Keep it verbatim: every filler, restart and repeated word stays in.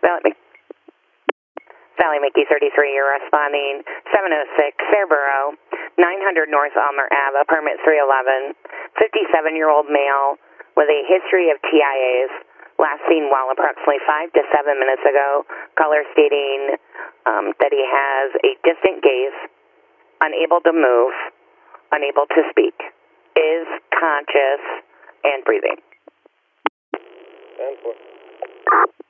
Valley, Sally Mickey thirty-three, you're responding seven oh six Fairborough, nine hundred North Elmer Ave, permit three eleven, fifty-seven-year-old male with a history of T I As, last seen while approximately five to seven minutes ago, caller stating um, that he has a distant gaze, unable to move, unable to speak, is conscious, and breathing. ten four.